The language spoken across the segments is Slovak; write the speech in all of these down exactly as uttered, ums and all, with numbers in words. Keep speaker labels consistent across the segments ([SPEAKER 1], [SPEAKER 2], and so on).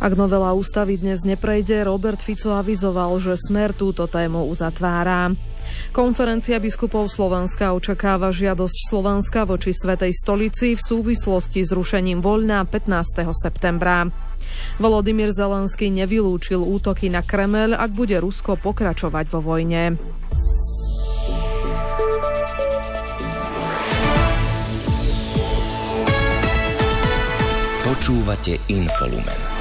[SPEAKER 1] Ak novela ústavy dnes neprejde, Robert Fico avizoval, že Smer túto tému uzatvára. Konferencia biskupov Slovenska očakáva žiadosť Slovenska voči Svätej stolici v súvislosti s rušením voľna pätnásteho septembra. Volodymyr Zelenský nevylúčil útoky na Kremeľ, ak bude Rusko pokračovať vo vojne.
[SPEAKER 2] Počúvate Infolumen.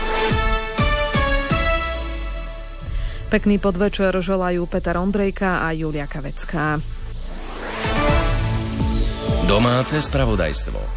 [SPEAKER 1] Pekný podvečer želajú Peter Ondrejka a Julia Kavecká.
[SPEAKER 2] Domáce spravodajstvo.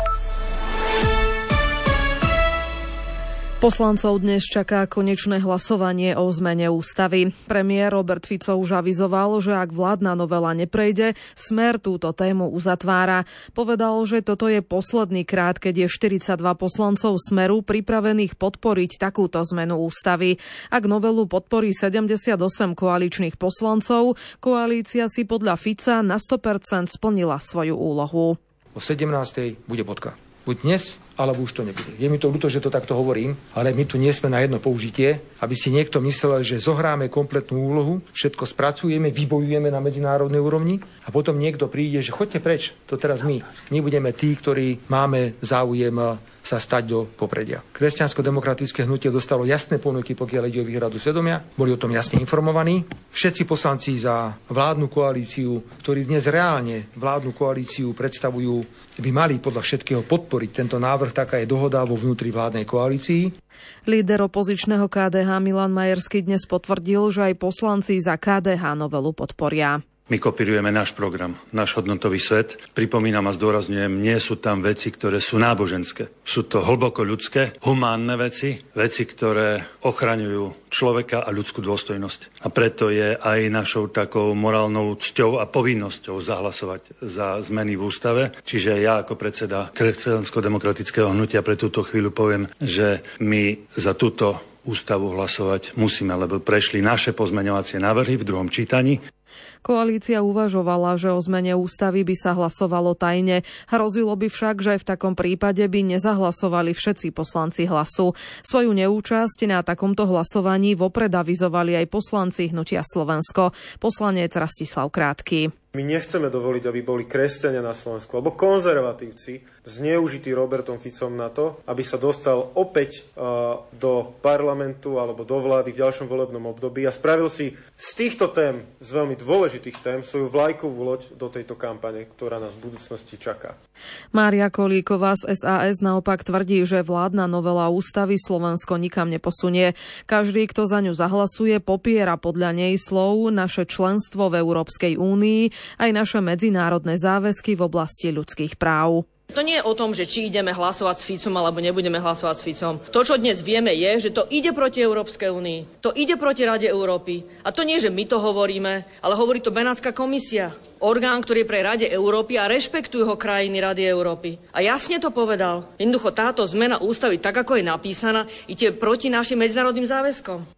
[SPEAKER 1] Poslancov dnes čaká konečné hlasovanie o zmene ústavy. Premiér Robert Fico už avizoval, že ak vládna novela neprejde, Smer túto tému uzatvára. Povedal, že toto je posledný krát, keď je štyridsaťdva poslancov Smeru pripravených podporiť takúto zmenu ústavy. Ak novelu podporí sedemdesiatosem koaličných poslancov, koalícia si podľa Fica na sto percent splnila svoju úlohu.
[SPEAKER 3] O sedemnástej bude bodka. Buď dnes, alebo už to nebude. Je mi to ľúto, že to takto hovorím, ale my tu nie sme na jedno použitie, aby si niekto myslel, že zohráme kompletnú úlohu, všetko spracujeme, vybojujeme na medzinárodnej úrovni a potom niekto príde, že choďte preč, to teraz my. My budeme tí, ktorí máme záujem sa stať do popredia. Kresťansko-demokratické hnutie dostalo jasné ponuky, pokiaľ ide o výhradu svedomia. Boli o tom jasne informovaní. Všetci poslanci za vládnu koalíciu, ktorí dnes reálne vládnu koalíciu predstavujú, by mali podľa všetkého podporiť tento návrh, taká je dohoda vo vnútri vládnej koalícii.
[SPEAKER 1] Líder opozičného ká dé há Milan Majerský dnes potvrdil, že aj poslanci za ká dé há novelu podporia.
[SPEAKER 4] My kopírujeme náš program, náš hodnotový svet. Pripomínam a zdôrazňujem, nie sú tam veci, ktoré sú náboženské. Sú to hlboko ľudské, humánne veci, veci, ktoré ochraňujú človeka a ľudskú dôstojnosť. A preto je aj našou takou morálnou cťou a povinnosťou zahlasovať za zmeny v ústave. Čiže ja ako predseda Kresťansko-demokratického hnutia pre túto chvíľu poviem, že my za túto ústavu hlasovať musíme, lebo prešli naše pozmeňovacie návrhy v druhom čítaní.
[SPEAKER 1] Koalícia uvažovala, že o zmene ústavy by sa hlasovalo tajne. Hrozilo by však, že v takom prípade by nezahlasovali všetci poslanci Hlasu. Svoju neúčasť na takomto hlasovaní vopred avizovali aj poslanci Hnutia Slovensko. Poslanec Rastislav Krátky.
[SPEAKER 5] My nechceme dovoliť, aby boli kresťania na Slovensku alebo konzervatívci zneužití Robertom Ficom na to, aby sa dostal opäť uh, do parlamentu alebo do vlády v ďalšom volebnom období a spravil si z týchto tém, z veľmi dôležitých tém, svoju vlajkovú loď do tejto kampane, ktorá nás v budúcnosti čaká.
[SPEAKER 1] Mária Kolíková z es a es naopak tvrdí, že vládna novela ústavy Slovensko nikam neposunie. Každý, kto za ňu zahlasuje, popiera podľa nej slov naše členstvo v Európskej únii aj naše medzinárodné záväzky v oblasti ľudských práv.
[SPEAKER 6] To nie je o tom, že či ideme hlasovať s Ficom alebo nebudeme hlasovať s Ficom. To, čo dnes vieme, je, že to ide proti Európskej únii. To ide proti Rade Európy. A to nie, že my to hovoríme, ale hovorí to Benátska komisia. Orgán, ktorý je pre Rade Európy a rešpektujú ho krajiny Rady Európy. A jasne to povedal. Jednoducho táto zmena ústavy, tak ako je napísaná, ide proti našim medzinárodným záväzkom.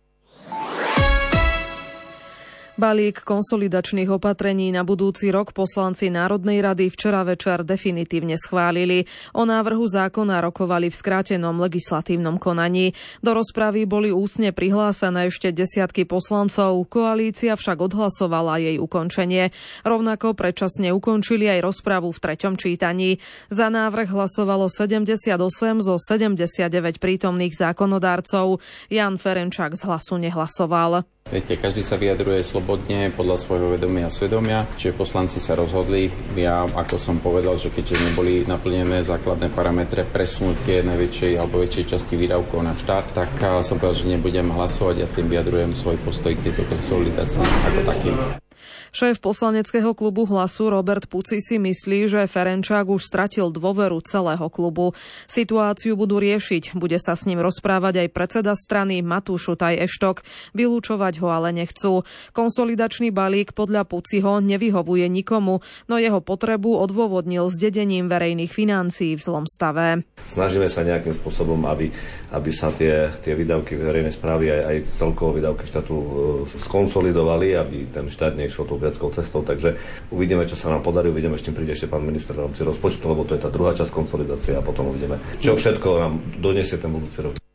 [SPEAKER 1] Balík konsolidačných opatrení na budúci rok poslanci Národnej rady včera večer definitívne schválili. O návrhu zákona rokovali v skrátenom legislatívnom konaní. Do rozpravy boli ústne prihlásené ešte desiatky poslancov, koalícia však odhlasovala jej ukončenie. Rovnako predčasne ukončili aj rozpravu v treťom čítaní. Za návrh hlasovalo sedemdesiatosem zo sedemdesiatdeväť prítomných zákonodárcov. Jan Ferenčák z Hlasu nehlasoval.
[SPEAKER 7] Viete, každý sa vyjadruje slobodne podľa svojho vedomia a svedomia, čiže poslanci sa rozhodli. Ja, ako som povedal, že keďže neboli naplnené základné parametre presunutie najväčšej alebo väčšej časti výdavkov na štát, tak som povedal, že nebudem hlasovať a tým vyjadrujem svoj postoj k tejto konsolidácii ako takým.
[SPEAKER 1] Šéf poslaneckého klubu Hlasu Robert Puci si myslí, že Ferenčák už stratil dôveru celého klubu. Situáciu budú riešiť, bude sa s ním rozprávať aj predseda strany Matúš Šutaj Eštok. Vylúčovať ho ale nechcú. Konsolidačný balík podľa Puciho nevyhovuje nikomu, no jeho potrebu odôvodnil s dedením verejných financií v zlom stave.
[SPEAKER 8] Snažíme sa nejakým spôsobom, aby, aby sa tie, tie výdavky verejnej správy aj, aj celkovo výdavky štátu skonsolidovali, aby ten štát nešiel tou viackou cestou, takže uvidíme, čo sa nám podarí, uvidíme, s čím príde ešte pán minister v rámci rozpočtu, lebo to je tá druhá časť konsolidácie a potom uvidíme, čo všetko nám donesie ten budúci rok.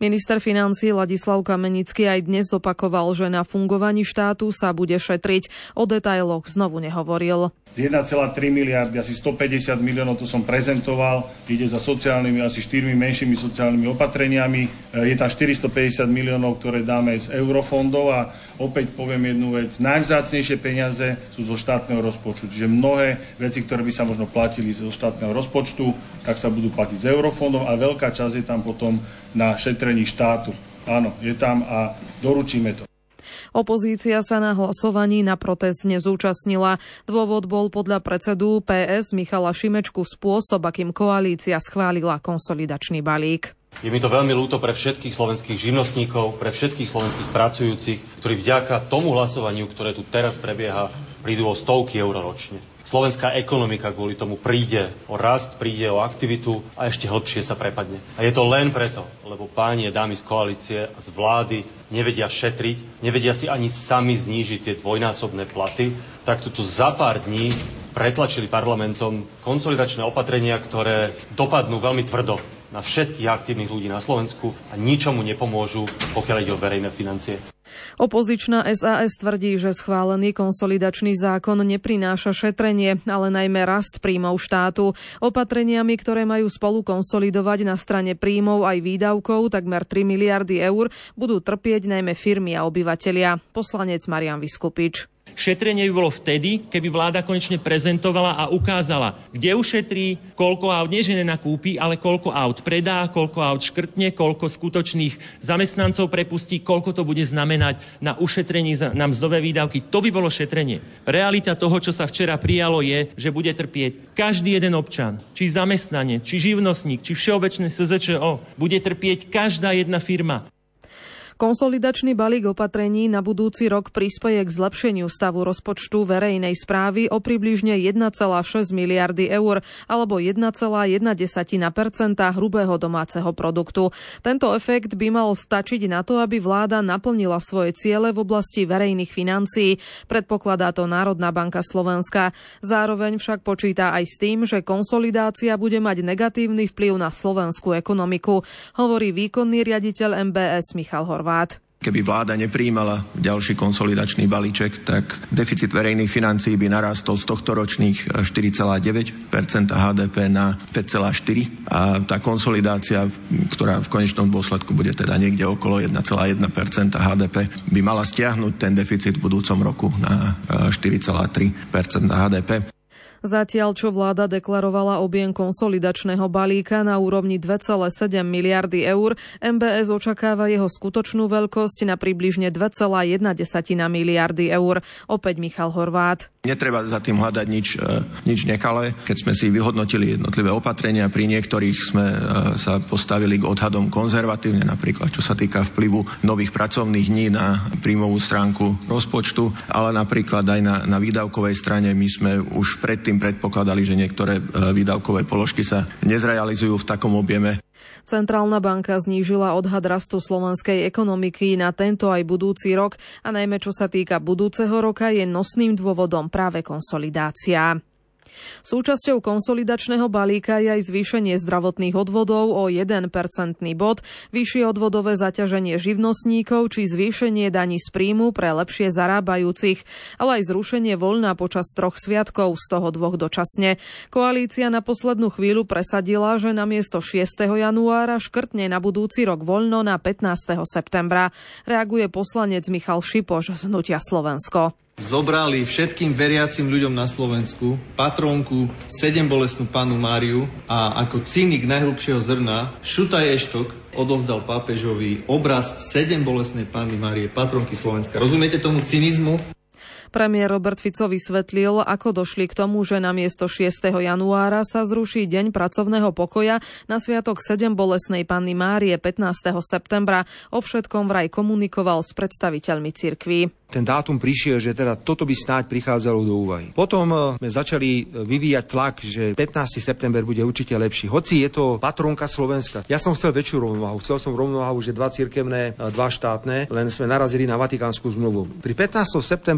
[SPEAKER 1] Minister financií Ladislav Kamenický aj dnes opakoval, že na fungovaní štátu sa bude šetriť. O detailoch znovu nehovoril.
[SPEAKER 9] Z jeden celá tri miliardy, asi stopäťdesiat miliónov, to som prezentoval, ide za sociálnymi, asi štyrmi menšími sociálnymi opatreniami. Je tam štyristopäťdesiat miliónov, ktoré dáme z eurofondov a opäť poviem jednu vec, najvzácnejšie peniaze sú zo štátneho rozpočtu. Čiže mnohé veci, ktoré by sa možno platili zo štátneho rozpočtu, tak sa budú platiť z eurofondov a veľká časť je tam potom na šetrení štátu. Áno, je tam a doručíme to.
[SPEAKER 1] Opozícia sa na hlasovaní na protest nezúčastnila. Dôvod bol podľa predsedu pé es Michala Šimečku spôsob, akým koalícia schválila konsolidačný balík.
[SPEAKER 10] Je mi to veľmi ľúto pre všetkých slovenských živnostníkov, pre všetkých slovenských pracujúcich, ktorí vďaka tomu hlasovaniu, ktoré tu teraz prebieha, prídu o stovky eur ročne. Slovenská ekonomika kvôli tomu príde o rast, príde o aktivitu a ešte hlbšie sa prepadne. A je to len preto, lebo páni a dámy z koalície a z vlády nevedia šetriť, nevedia si ani sami znížiť tie dvojnásobné platy, tak tu za pár dní pretlačili parlamentom konsolidačné opatrenia, ktoré dopadnú veľmi tvrdo na všetkých aktívnych ľudí na Slovensku a ničomu nepomôžu, pokiaľ ide o verejné financie.
[SPEAKER 1] Opozičná es a es tvrdí, že schválený konsolidačný zákon neprináša šetrenie, ale najmä rast príjmov štátu. Opatreniami, ktoré majú spolu konsolidovať na strane príjmov aj výdavkov takmer tri miliardy eur, budú trpieť najmä firmy a obyvatelia. Poslanec Marian Vyskupič.
[SPEAKER 11] Šetrenie by bolo vtedy, keby vláda konečne prezentovala a ukázala, kde ušetrí, koľko aut nie že nenakúpi, ale koľko aut predá, koľko aut škrtne, koľko skutočných zamestnancov prepustí, koľko to bude znamenať na ušetrení na mzdové výdavky. To by bolo šetrenie. Realita toho, čo sa včera prijalo, je, že bude trpieť každý jeden občan, či zamestnanec, či živnostník, či všeobecné es zet č o. Bude trpieť každá jedna firma.
[SPEAKER 1] Konsolidačný balík opatrení na budúci rok prispeje k zlepšeniu stavu rozpočtu verejnej správy o približne jeden celá šesť miliardy eur alebo jeden celá jedna percenta hrubého domáceho produktu. Tento efekt by mal stačiť na to, aby vláda naplnila svoje ciele v oblasti verejných financií. Predpokladá to Národná banka Slovenska. Zároveň však počíta aj s tým, že konsolidácia bude mať negatívny vplyv na slovenskú ekonomiku, hovorí výkonný riaditeľ em bé es Michal Horváth.
[SPEAKER 12] Keby vláda neprijímala ďalší konsolidačný balíček, tak deficit verejných financií by narástol z tohto ročných štyri celá deväť percenta há dé pé na päť celá štyri percenta a tá konsolidácia, ktorá v konečnom dôsledku bude teda niekde okolo jeden celá jeden percenta há dé pé, by mala stiahnuť ten deficit v budúcom roku na štyri celá tri percenta há dé pé.
[SPEAKER 1] Zatiaľ, čo vláda deklarovala objem konsolidačného balíka na úrovni dva celé sedem miliardy eur, em bé es očakáva jeho skutočnú veľkosť na približne dva celá jedna miliardy eur. Opäť Michal Horváth.
[SPEAKER 12] Netreba za tým hľadať nič, nič nekalé. Keď sme si vyhodnotili jednotlivé opatrenia, pri niektorých sme sa postavili k odhadom konzervatívne, napríklad čo sa týka vplyvu nových pracovných dní na príjmovú stránku rozpočtu, ale napríklad aj na, na výdavkovej strane my sme už predtým predpokladali, že niektoré výdavkové položky sa nezrealizujú v takom objeme.
[SPEAKER 1] Centrálna banka znížila odhad rastu slovenskej ekonomiky na tento aj budúci rok a najmä čo sa týka budúceho roka je nosným dôvodom práve konsolidácia. Súčasťou konsolidačného balíka je aj zvýšenie zdravotných odvodov o jeden percentný bod, vyššie odvodové zaťaženie živnostníkov či zvýšenie daní z príjmu pre lepšie zarábajúcich, ale aj zrušenie voľna počas troch sviatkov, z toho dvoch dočasne. Koalícia na poslednú chvíľu presadila, že namiesto šiesteho januára škrtne na budúci rok voľno na pätnásteho septembra. Reaguje poslanec Michal Šipoš z Hnutia Slovensko.
[SPEAKER 13] Zobrali všetkým veriacim ľuďom na Slovensku patrónku sedembolestnú Pannu Máriu a ako cynik najhrubšieho zrna Šutaj Eštok odovzdal pápežovi obraz sedembolestnej Panny Márie, patrónky Slovenska. Rozumiete tomu cynizmu?
[SPEAKER 1] Premiér Robert Fico vysvetlil, ako došli k tomu, že namiesto šiesteho januára sa zruší deň pracovného pokoja na sviatok sedembolestnej Panny Márie pätnásteho septembra. O všetkom vraj komunikoval s predstaviteľmi cirkví.
[SPEAKER 3] Ten dátum prišiel, že teda toto by snáď prichádzalo do úvahy. Potom sme začali vyvíjať tlak, že pätnásteho september bude určite lepší. Hoci je to patrónka Slovenska. Ja som chcel väčšiu rovnováhu. Chcel som rovnováhu, že dva cirkevné, dva štátne, len sme narazili na Vatikánsku zmluvu. Pri pätnásteho septembri majú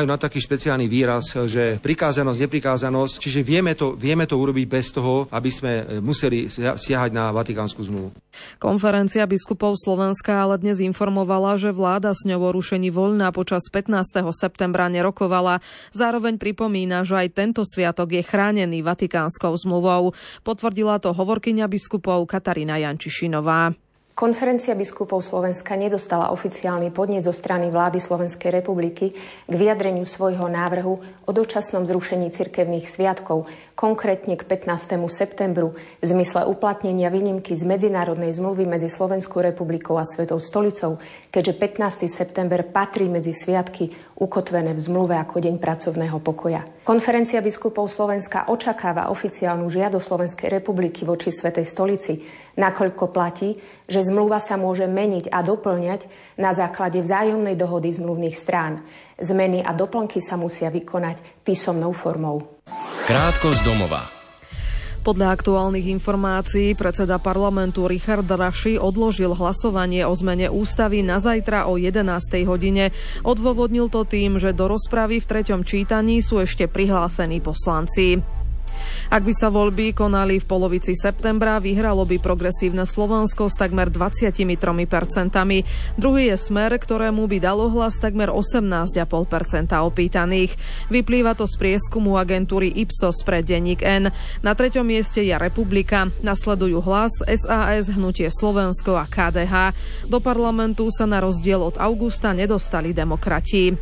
[SPEAKER 3] majú na taký špeciálny výraz, že prikázanosť, neprikázanosť, čiže vieme to, vieme to urobiť bez toho, aby sme museli siahať na Vatikánsku zmluvu.
[SPEAKER 1] Konferencia biskupov Slovenska ale dnes informovala, že vláda s ňou o rušení voľna počas pätnásteho septembra nerokovala. Zároveň pripomína, že aj tento sviatok je chránený Vatikánskou zmluvou. Potvrdila to hovorkyňa biskupov Katarína Jančišinová.
[SPEAKER 14] Konferencia biskupov Slovenska nedostala oficiálny podnet zo strany vlády Slovenskej republiky k vyjadreniu svojho návrhu o dočasnom zrušení cirkevných sviatkov, konkrétne k pätnástemu septembru, v zmysle uplatnenia výnimky z medzinárodnej zmluvy medzi Slovenskou republikou a Svetou stolicou, keďže pätnásteho september patrí medzi sviatky ukotvené v zmluve ako deň pracovného pokoja. Konferencia biskupov Slovenska očakáva oficiálnu žiadosť Slovenskej republiky voči Svätej stolici, nakoľko platí, že zmluva sa môže meniť a doplňať na základe vzájomnej dohody zmluvných strán. Zmeny a doplnky sa musia vykonať písomnou formou.
[SPEAKER 2] Krátko z domova.
[SPEAKER 1] Podľa aktuálnych informácií predseda parlamentu Richard Raši odložil hlasovanie o zmene ústavy na zajtra o jedenástej hodine. Odôvodnil to tým, že do rozpravy v treťom čítaní sú ešte prihlásení poslanci. Ak by sa voľby konali v polovici septembra, vyhralo by Progresívne Slovensko s takmer dvadsiatimi tromi percentami. Druhý je Smer, ktorému by dalo hlas takmer osemnásť celá päť percenta opýtaných. Vyplýva to z prieskumu agentúry Ipsos pre denník N. Na treťom mieste je Republika. Nasledujú Hlas, es a es, Hnutie Slovensko a ká dé há. Do parlamentu sa na rozdiel od augusta nedostali demokrati.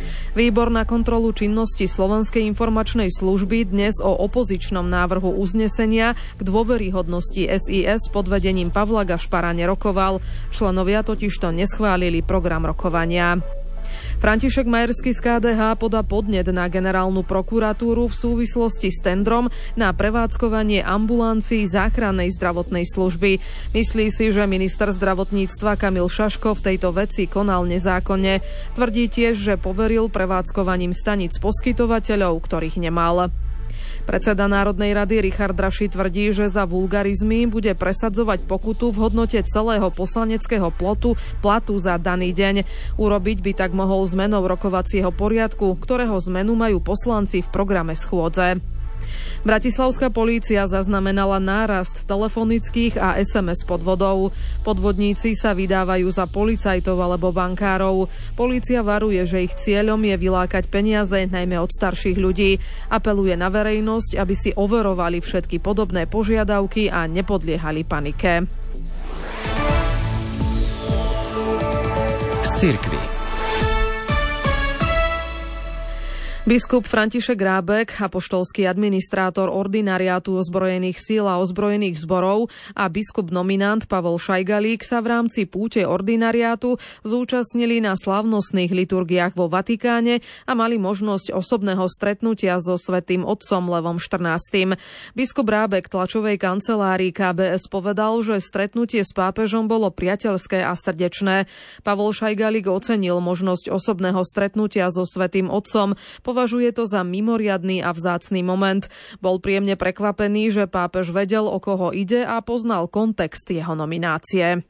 [SPEAKER 1] Výbor na kontrolu činnosti Slovenskej informačnej služby dnes o opozičnom návrhu uznesenia k dôveryhodnosti es í es pod vedením Pavla Gašpara nerokoval. Členovia totižto neschválili program rokovania. František Majerský z ká dé há podá podnet na generálnu prokuratúru v súvislosti s tendrom na prevádzkovanie ambulancií záchrannej zdravotnej služby. Myslí si, že minister zdravotníctva Kamil Šaško v tejto veci konal nezákonne. Tvrdí tiež, že poveril prevádzkovaním staníc poskytovateľov, ktorých nemal. Predseda Národnej rady Richard Raši tvrdí, že za vulgarizmy bude presadzovať pokutu v hodnote celého poslaneckého plotu, platu za daný deň. Urobiť by tak mohol zmenou rokovacieho poriadku, ktorého zmenu majú poslanci v programe schôdze. Bratislavská polícia zaznamenala nárast telefonických a es em es podvodov. Podvodníci sa vydávajú za policajtov alebo bankárov. Polícia varuje, že ich cieľom je vylákať peniaze najmä od starších ľudí. Apeluje na verejnosť, aby si overovali všetky podobné požiadavky a nepodliehali panike.
[SPEAKER 2] Z cirkvi.
[SPEAKER 1] Biskup František Rábek, apoštolský administrátor ordinariátu ozbrojených síl a ozbrojených zborov a biskup nominant Pavol Šajgalík sa v rámci púte ordinariátu zúčastnili na slávnostných liturgiách vo Vatikáne a mali možnosť osobného stretnutia so svätým otcom Levom štrnástym. Biskup Rábek tlačovej kancelárii ká bé es povedal, že stretnutie s pápežom bolo priateľské a srdečné. Pavol Šajgalík ocenil možnosť osobného stretnutia so svätým otcom. Považuje to za mimoriadny a vzácny moment. Bol príjemne prekvapený, že pápež vedel, o koho ide a poznal kontext jeho nominácie.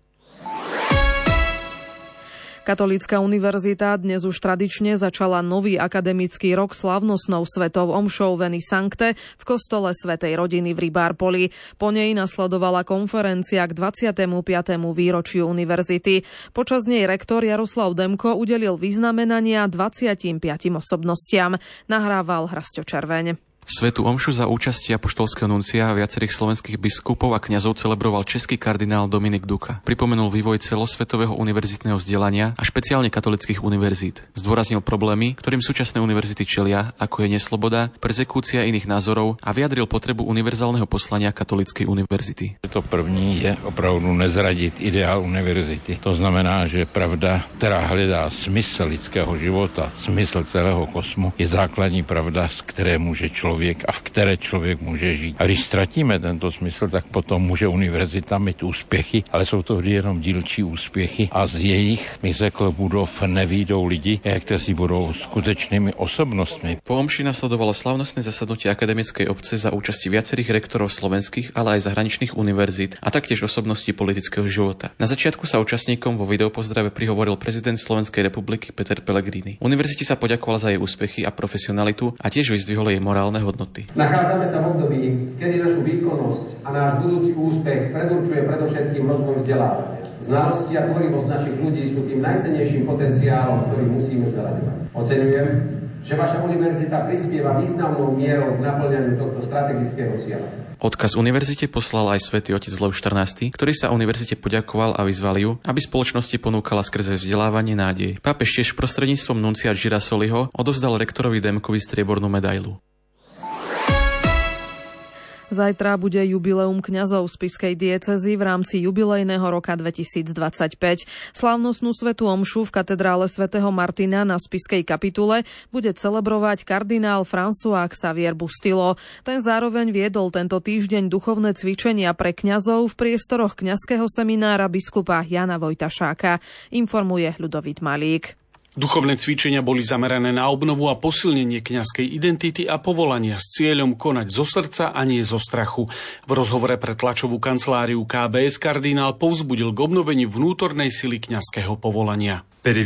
[SPEAKER 1] Katolícka univerzita dnes už tradične začala nový akademický rok slávnostnou svetou omšou Veni Sancte v kostole Svätej rodiny v Ribárpoli. Po nej nasledovala konferencia k dvadsiatemu piatemu výročiu univerzity. Počas nej rektor Jaroslav Demko udelil vyznamenania dvadsiatim piatim osobnostiam. Nahrával Hrasťo Červeň.
[SPEAKER 15] Svätú omšu za účasti apoštolského nuncia a viacerých slovenských biskupov a kňazov celebroval český kardinál Dominik Duka. Pripomenul vývoj celosvetového univerzitného vzdelania a špeciálne katolických univerzít. Zdôraznil problémy, ktorým súčasné univerzity čelia, ako je nesloboda, perzekúcia iných názorov a vyjadril potrebu univerzálneho poslania katolíckej univerzity.
[SPEAKER 16] To první je opravdu nezradit ideál univerzity. To znamená, že pravda, která hledá smysl lidského života, smysl celého kosmu, je základní pravda, z které může člověk člověk a v které člověk může žít. A když ztratíme tento smysl, tak potom může univerzita mít úspěchy, ale jsou to vždy jenom dílčí úspěchy a z jejich, mi řekl Budov, nevídou lidi, kteří budou skutečnými osobnostmi.
[SPEAKER 15] Po omši nasledovalo slavnostné zasadnutie akademickej obce za účasti viacerých rektorov slovenských, ale aj zahraničných univerzít a taktiež osobností politického života. Na začiatku sa účastníkom vo videopozdrave prihovoril prezident Slovenskej republiky Peter Pellegrini. Univerzite sa poďakoval za jej úspechy a profesionalitu a tiež vyzdvihol jej morálne hodnoty.
[SPEAKER 17] Nachádzame sa v období, kedy našu výkonnosť a náš budúci úspech predurčuje predovšetkým rozvoj vzdelávania. Znalosti a tvorivosť našich ľudí sú tým najcennejším potenciálom, ktorý musíme zveľaďovať. Oceňujem, že vaša univerzita prispieva významnou mierou k naplňaniu tohto strategického cieľa.
[SPEAKER 15] Odkaz univerzite poslal aj svätý otec Lev štrnásty, ktorý sa univerzite poďakoval a vyzval ju, aby spoločnosti ponúkala skrze vzdelávanie nádej. Pápež tiež prostredníctvom nuncia Girasoliho odovzdal rektorovi Demkovi striebornú medailu.
[SPEAKER 1] Zajtra bude jubileum kňazov spišskej diecézy v rámci jubilejného roka dvetisícdvadsaťpäť. Slávnostnú svätú omšu v katedrále svätého Martina na spišskej kapitule bude celebrovať kardinál François Xavier Bustillo. Ten zároveň viedol tento týždeň duchovné cvičenia pre kňazov v priestoroch kňazského seminára biskupa Jana Vojtašáka, informuje Ľudovít Malík.
[SPEAKER 18] Duchovné cvičenia boli zamerané na obnovu a posilnenie kňazskej identity a povolania s cieľom konať zo srdca a nie zo strachu. V rozhovore pre tlačovú kanceláriu ká bé es kardinál povzbudil k obnoveniu vnútornej sily kňazského povolania.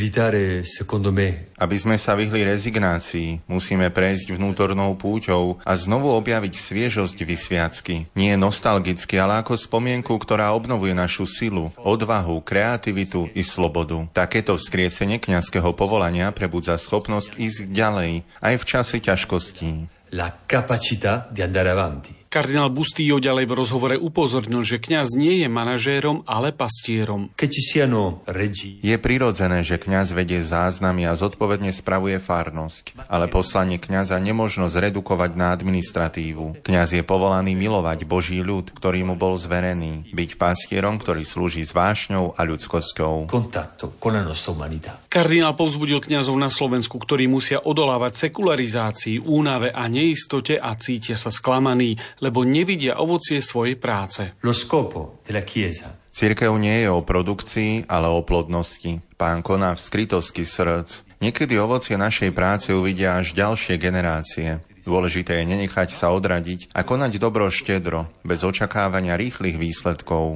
[SPEAKER 19] Aby sme sa vyhli rezignácii, musíme prejsť vnútornou púťou a znovu objaviť sviežosť vysviacky. Nie nostalgicky, ale ako spomienku, ktorá obnovuje našu silu, odvahu, kreativitu i slobodu. Takéto vzkriesenie kňazského povolania prebudza schopnosť ísť ďalej, aj v čase ťažkostí. La capacità di andare avanti.
[SPEAKER 18] Kardinál Bustillo ďalej v rozhovore upozornil, že kňaz nie je manažérom, ale pastierom.
[SPEAKER 19] Je prirodzené, že kňaz vedie záznamy a zodpovedne spravuje farnosť, ale poslanie kňaza nemožno zredukovať na administratívu. Kňaz je povolaný milovať Boží ľud, ktorý mu bol zverený, byť pastierom, ktorý slúži s vášňou a ľudskosťou.
[SPEAKER 18] Kardinál povzbudil kňazov na Slovensku, ktorí musia odolávať sekularizácii, únave a neistote a cítia sa sklamaní, lebo nevidia ovocie svojej práce.
[SPEAKER 19] Cirkev nie je o produkcii, ale o plodnosti. Pán koná v skrytosti srdc. Niekedy ovocie našej práce uvidia až ďalšie generácie. Dôležité je nenechať sa odradiť a konať dobro štedro, bez očakávania rýchlych výsledkov.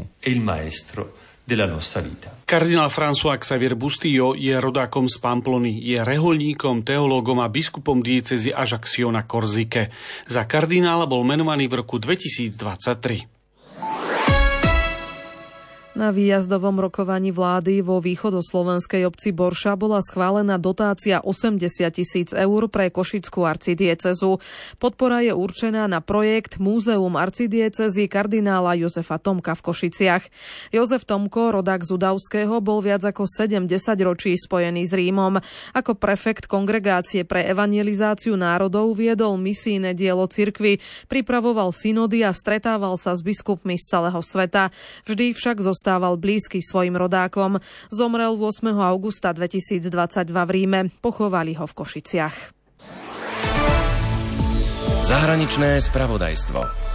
[SPEAKER 18] Kardinál François Xavier Bustillo je rodákom z Pamplony, je reholníkom, teológom a biskupom diecézy Ajaccio na Korzike. Za kardinála bol menovaný v roku dvetisícdvadsaťtri.
[SPEAKER 1] Na výjazdovom rokovaní vlády vo východoslovenskej obci Borša bola schválená dotácia osemdesiat tisíc eur pre košickú arcidiecezu. Podpora je určená na projekt Múzeum arcidiecezy kardinála Jozefa Tomka v Košiciach. Jozef Tomko, rodák z Udavského, bol viac ako sedemdesiat ročí spojený s Rímom. Ako prefekt kongregácie pre evangelizáciu národov viedol misijné dielo cirkvi, pripravoval synody a stretával sa s biskupmi z celého sveta. Vždy však zostal Stával blízky svojim rodákom. Zomrel ôsmeho augusta dvetisícdvadsaťdva v Ríme. Pochovali ho v Košiciach.
[SPEAKER 2] Zahraničné spravodajstvo.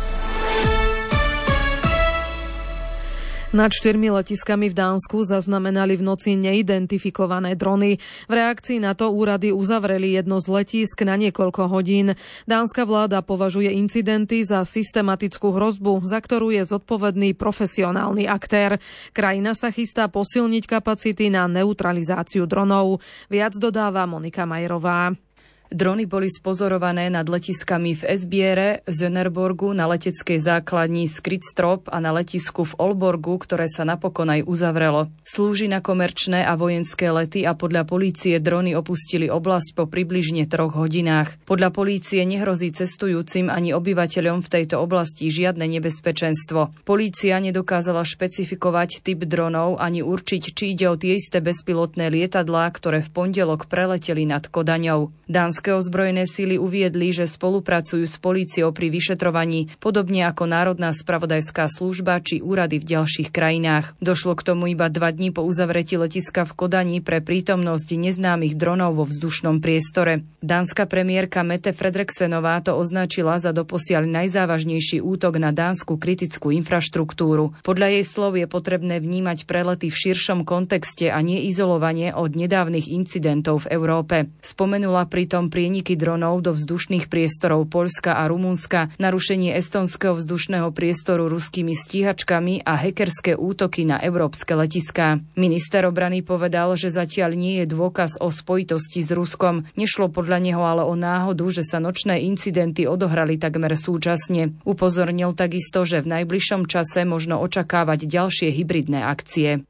[SPEAKER 1] Nad štyrmi letiskami v Dánsku zaznamenali v noci neidentifikované drony. V reakcii na to úrady uzavreli jedno z letísk na niekoľko hodín. Dánska vláda považuje incidenty za systematickú hrozbu, za ktorú je zodpovedný profesionálny aktér. Krajina sa chystá posilniť kapacity na neutralizáciu dronov. Viac dodáva Monika Majerová.
[SPEAKER 20] Drony boli spozorované nad letiskami v Esbiere, v Zönerborgu, na leteckej základni Skritstrop a na letisku v Olborgu, ktoré sa napokon aj uzavrelo. Slúži na komerčné a vojenské lety a podľa polície drony opustili oblasť po približne troch hodinách. Podľa polície nehrozí cestujúcim ani obyvateľom v tejto oblasti žiadne nebezpečenstvo. Polícia nedokázala špecifikovať typ dronov ani určiť, či ide o tie isté bezpilotné lietadlá, ktoré v pondelok preleteli nad Kodaňou. Dánska Slovenské ozbrojené sily uviedli, že spolupracujú s políciou pri vyšetrovaní, podobne ako Národná spravodajská služba či úrady v ďalších krajinách. Došlo k tomu iba dva dni po uzavretí letiska v Kodani pre prítomnosť neznámych dronov vo vzdušnom priestore. Dánska premiérka Mette Frederiksenová to označila za doposiaľ najzávažnejší útok na dánsku kritickú infraštruktúru. Podľa jej slov je potrebné vnímať prelety v širšom kontexte a nie izolovanie od nedávnych incidentov v Európe. Spomenula pritom prieniky dronov do vzdušných priestorov Poľska a Rumunska, narušenie estonského vzdušného priestoru ruskými stíhačkami a hackerské útoky na európske letiská. Minister obrany povedal, že zatiaľ nie je dôkaz o spojitosti s Ruskom. Nešlo podľa neho ale o náhodu, že sa nočné incidenty odohrali takmer súčasne. Upozornil takisto, že v najbližšom čase možno očakávať ďalšie hybridné akcie.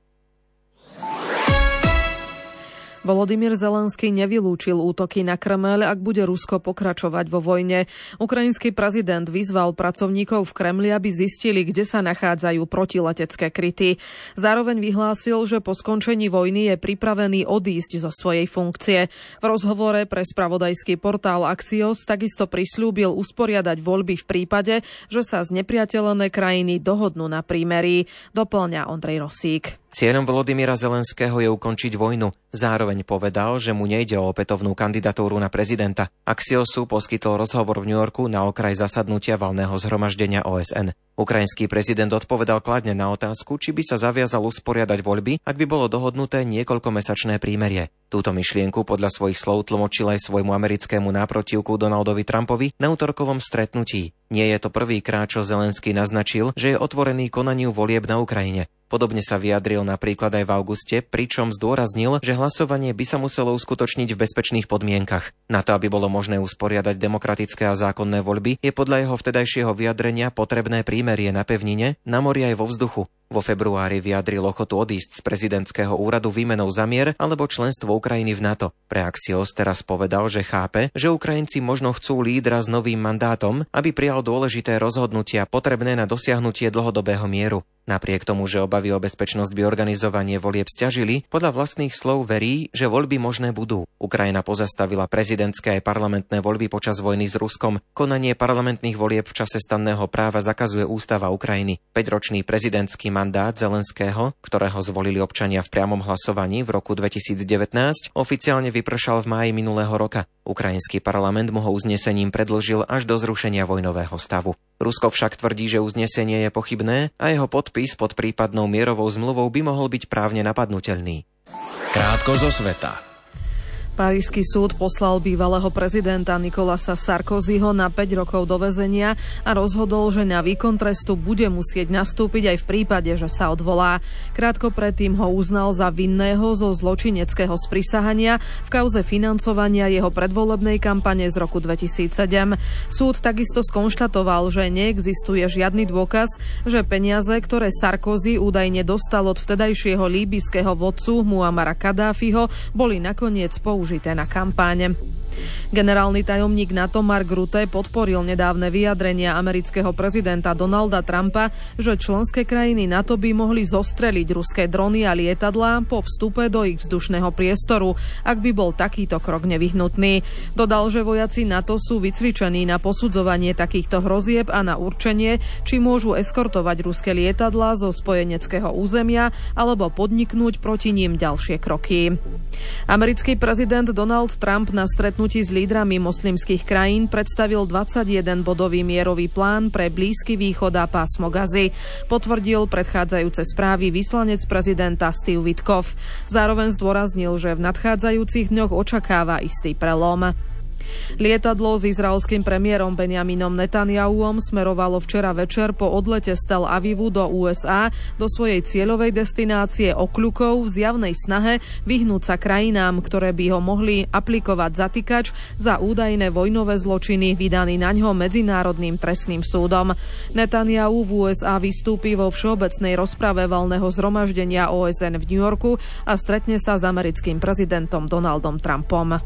[SPEAKER 1] Volodymyr Zelenský nevylúčil útoky na Kremeľ, ak bude Rusko pokračovať vo vojne. Ukrajinský prezident vyzval pracovníkov v Kremli, aby zistili, kde sa nachádzajú protiletecké kryty. Zároveň vyhlásil, že po skončení vojny je pripravený odísť zo svojej funkcie. V rozhovore pre spravodajský portál Axios takisto prisľúbil usporiadať voľby v prípade, že sa znepriateľené krajiny dohodnú na prímerí. Doplňa Ondrej Rosík.
[SPEAKER 21] Cieľom Volodymyra Zelenského je ukončiť vojnu. Zároveň povedal, že mu nejde o opätovnú kandidatúru na prezidenta. Axiosu poskytol rozhovor v New Yorku na okraj zasadnutia valného zhromaždenia ó es en. Ukrajinský prezident odpovedal kladne na otázku, či by sa zaviazal usporiadať voľby, ak by bolo dohodnuté niekoľkomesačné prímerie. Túto myšlienku podľa svojich slov tlmočil aj svojmu americkému náprotivku Donaldovi Trumpovi na utorkovom stretnutí. Nie je to prvýkrát, čo Zelenský naznačil, že je otvorený konaniu volieb na Ukrajine. Podobne sa vyjadril napríklad aj v auguste, pričom zdôraznil, že hlasovanie by sa muselo uskutočniť v bezpečných podmienkach. Na to, aby bolo možné usporiadať demokratické a zákonné voľby, je podľa jeho vtedajšieho vyjadrenia potrebné prímerie na pevnine, na mori aj vo vzduchu. Vo februári vyjadril ochotu odísť z prezidentského úradu výmenou za mier alebo členstvo Ukrajiny v NATO. Pre Axios teraz povedal, že chápe, že Ukrajinci možno chcú lídra s novým mandátom, aby prijal dôležité rozhodnutia potrebné na dosiahnutie dlhodobého mieru. Napriek tomu, že obavy o bezpečnosť by organizovanie volieb sťažili, podľa vlastných slov verí, že voľby možné budú. Ukrajina pozastavila prezidentské aj parlamentné voľby počas vojny s Ruskom. Konanie parlamentných volieb v čase stanného práva zakazuje ústava Ukrajiny. päťročný prezidentský mandát Zelenského, ktorého zvolili občania v priamom hlasovaní v roku dvetisícdevätnásť, oficiálne vypršal v máji minulého roka. Ukrajinský parlament mu ho uznesením predĺžil až do zrušenia vojnového stavu. Rusko však tvrdí, že uznesenie je pochybné a jeho podpis pod prípadnou mierovou zmluvou by mohol byť právne napadnuteľný.
[SPEAKER 2] Krátko zo sveta.
[SPEAKER 1] Parížsky súd poslal bývalého prezidenta Nicolasa Sarkozyho na päť rokov do väzenia a rozhodol, že na výkon trestu bude musieť nastúpiť aj v prípade, že sa odvolá. Krátko predtým ho uznal za vinného zo zločineckého sprisahania v kauze financovania jeho predvolebnej kampane z roku dvetisícsedem. Súd takisto skonštatoval, že neexistuje žiadny dôkaz, že peniaze, ktoré Sarkozy údajne dostal od vtedajšieho líbyjského vodcu Muammara Kadáfiho, boli nakoniec použité užité na kampáne. Generálny tajomník NATO Mark Rutte podporil nedávne vyjadrenia amerického prezidenta Donalda Trumpa, že členské krajiny NATO by mohli zostreliť ruské drony a lietadlá po vstupe do ich vzdušného priestoru, ak by bol takýto krok nevyhnutný. Dodal, že vojaci NATO sú vycvičení na posudzovanie takýchto hrozieb a na určenie, či môžu eskortovať ruské lietadlá zo spojeneckého územia alebo podniknúť proti ním ďalšie kroky. Americký prezident Donald Trump na stretnutí s lídrami moslimských krajín predstavil dvadsaťjedenbodový mierový plán pre Blízky východ a pásmo Gazy. Potvrdil predchádzajúce správy vyslanec prezidenta Steve Witkoff. Zároveň zdôraznil, že v nadchádzajúcich dňoch očakáva istý prelom. Lietadlo s izraelským premiérom Benjaminom Netanyahuom smerovalo včera večer po odlete z Tel Avivu do ú es á do svojej cieľovej destinácie Okľukov v zjavnej snahe vyhnúť sa krajinám, ktoré by ho mohli aplikovať zatýkač za údajné vojnové zločiny vydaný naňho Medzinárodným trestným súdom. Netanyahu v ú es á vystúpi vo všeobecnej rozprave valného zhromaždenia ó es en v New Yorku a stretne sa s americkým prezidentom Donaldom Trumpom.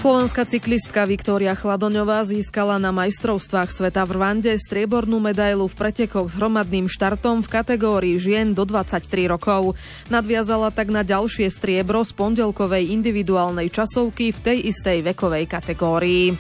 [SPEAKER 1] Slovenská cyklistka Viktória Chladoňová získala na majstrovstvách sveta v Rwande striebornú medailu v pretekoch s hromadným štartom v kategórii žien do dvadsaťtri rokov. Nadviazala tak na ďalšie striebro z pondelkovej individuálnej časovky v tej istej vekovej kategórii.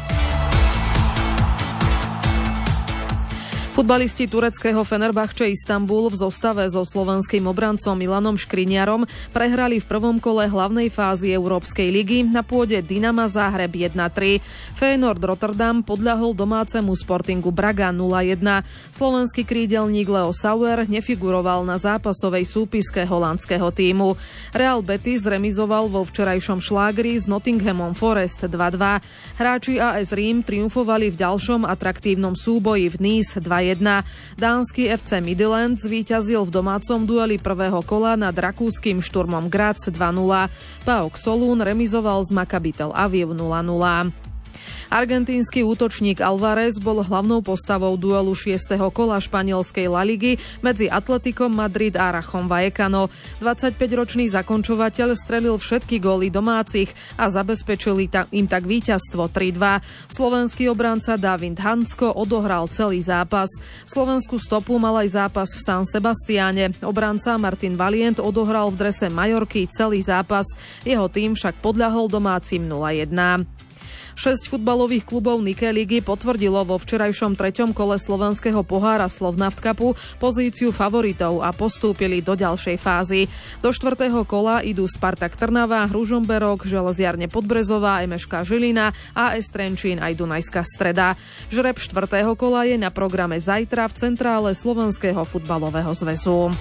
[SPEAKER 1] Futbalisti tureckého Fenerbahče Istanbul v zostave so slovenským obrancom Milanom Škriniarom prehrali v prvom kole hlavnej fázy Európskej ligy na pôde Dynama Záhreb jeden tri. Feyenoord Rotterdam podľahol domácemu Sportingu Braga nula jedna. Slovenský krídelník Leo Sauer nefiguroval na zápasovej súpiske holandského tímu. Real Betis remizoval vo včerajšom šlágri s Nottinghamom Forest dva dva. Hráči á es Rím triumfovali v ďalšom atraktívnom súboji v Nice dva jedna. Dánsky ef cé Midland zvíťazil v domácom dueli prvého kola nad rakúskym Šturmom Graz dva nula. PAOK Solún remizoval s Maccabi Tel Aviv nula nula. Argentínsky útočník Alvarez bol hlavnou postavou duelu šiesteho kola španielskej La Ligy medzi Atletikom Madrid a Rachom Vallecano. dvadsaťpäťročný zakončovateľ strelil všetky góly domácich a zabezpečili im tak víťazstvo tri dva. Slovenský obranca David Hansko odohral celý zápas. Slovenskú stopu mal aj zápas v San Sebastiáne. Obranca Martin Valient odohral v drese Majorky celý zápas. Jeho tým však podľahol domácim nula jedna. Šesť futbalových klubov Nike ligy potvrdilo vo včerajšom treťom kole slovenského pohára Slovnaft Cupu pozíciu favoritov a postúpili do ďalšej fázy. Do štvrtého kola idú Spartak Trnava, Ružomberok, Železiarne Podbrezová, em es ká Žilina, á es Trenčín aj Dunajská Streda. Žreb štvrtého kola je na programe zajtra v centrále Slovenského futbalového zväzu.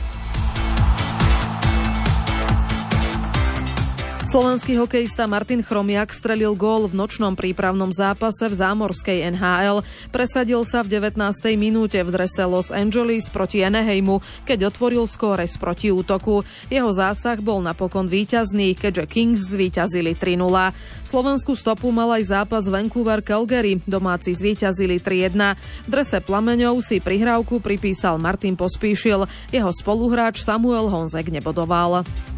[SPEAKER 1] Slovenský hokejista Martin Chromiak strelil gól v nočnom prípravnom zápase v zámorskej en há el. Presadil sa v devätnástej minúte v drese Los Angeles proti Anaheimu, keď otvoril skóre z protiútoku. Jeho zásah bol napokon víťazný, keďže Kings zvíťazili tri nula. Slovenskú stopu mal aj zápas Vancouver Calgary. Domáci zvíťazili tri jedna. V drese Plameňov si prihrávku pripísal Martin Pospíšil. Jeho spoluhráč Samuel Honzek nebodoval.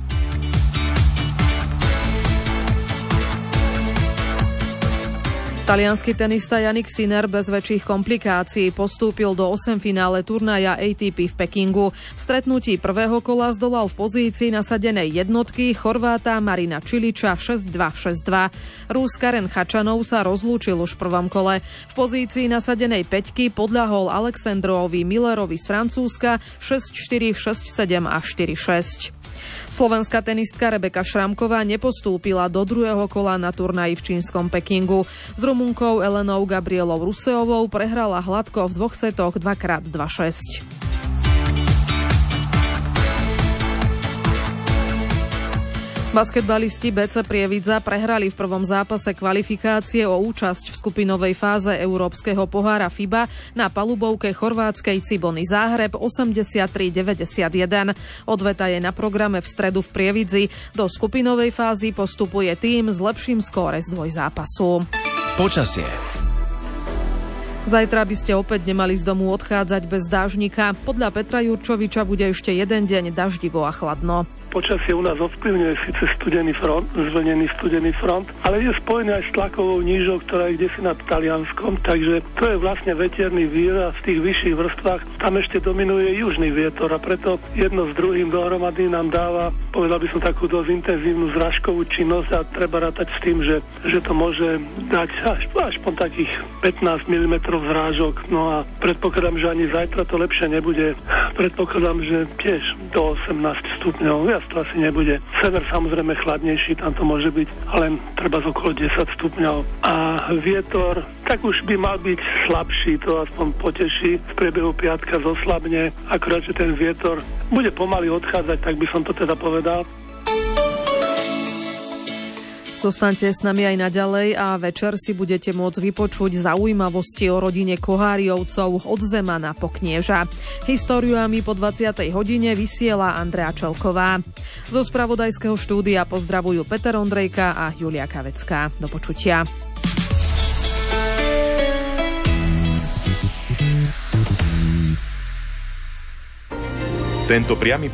[SPEAKER 1] Taliansky tenista Jannik Sinner bez väčších komplikácií postúpil do osemfinále turnaja á té pé v Pekingu. V stretnutí prvého kola zdolal v pozícii nasadenej jednotky Chorváta Marina Čiliča šesť dva šesť dva. Rus Karen Chačanov sa rozlúčil už v prvom kole. V pozícii nasadenej päťky podľahol Alexandrovi Millerovi z Francúzska šesť štyri šesť sedem a štyri šesť. Slovenská tenistka Rebeka Šramková nepostúpila do druhého kola na turnaji v čínskom Pekingu. S Rumunkou Elenou Gabrielou Ruseovou prehrala hladko v dvoch setoch dva krát dva šesť. Basketbalisti bé cé Prievidza prehrali v prvom zápase kvalifikácie o účasť v skupinovej fáze Európskeho pohára FIBA na palubovke chorvátskej Cibony Záhreb osemdesiattri deväťdesiatjeden. Odveta je na programe v stredu v Prievidzi. Do skupinovej fázy postupuje tím s lepším skóre z dvojzápasu.
[SPEAKER 2] Počasie.
[SPEAKER 1] Zajtra by ste opäť nemali z domu odchádzať bez dážnika. Podľa Petra Jurčoviča bude ešte jeden deň daždivo a chladno.
[SPEAKER 4] Počasie u nás ovplyvňuje síce studený front, zvlnený studený front, ale je spojený aj s tlakovou nížou, ktorá je kdesi nad Talianskom, takže to je vlastne veterný vír a v tých vyšších vrstvách tam ešte dominuje južný vietor a preto jedno s druhým dohromady nám dáva, povedal by som, takú dosť intenzívnu zrážkovú činnosť a treba rátať s tým, že, že to môže dať až, až po takých pätnásť milimetrov zrážok. No a predpokladám, že ani zajtra to lepšie nebude. Predpokladám, že tiež do osemnásť stupňov. Ja to asi nebude. Sever samozrejme chladnejší, tam to môže byť len treba z okolo desať stupňov. A vietor, tak už by mal byť slabší, to aspoň poteší. V priebehu piatka zoslabne, akurát, že ten vietor bude pomaly odchádzať, tak by som to teda povedal.
[SPEAKER 1] Zostaňte s nami aj naďalej a večer si budete môcť vypočuť zaujímavosti o rodine Koháriovcov od Zemana po Knieža. Históriami po dvadsiatej hodine vysiela Andrea Čelková. Zo spravodajského štúdia pozdravujú Peter Ondrejka a Julia Kavecká. Do počutia.
[SPEAKER 22] Tento priamy